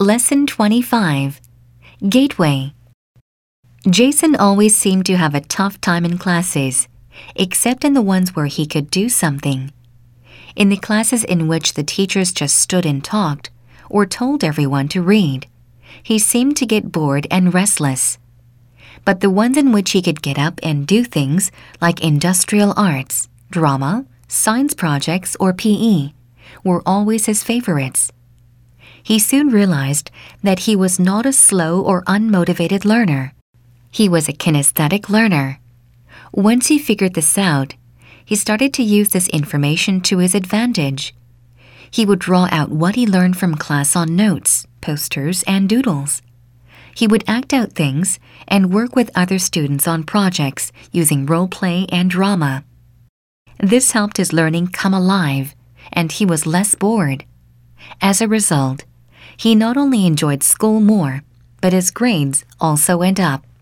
Lesson 25. Gateway. Jason always seemed to have a tough time in classes, except in the ones where he could do something. In the classes in which the teachers just stood and talked, or told everyone to read, he seemed to get bored and restless. But the ones in which he could get up and do things like industrial arts, drama, science projects, or PE were always his favorites. He soon realized that he was not a slow or unmotivated learner. He was a kinesthetic learner. Once he figured this out, he started to use this information to his advantage. He would draw out what he learned from class on notes, posters, and doodles. He would act out things and work with other students on projects using role play and drama. This helped his learning come alive, and he was less bored. As a result, he not only enjoyed school more, but his grades also went up.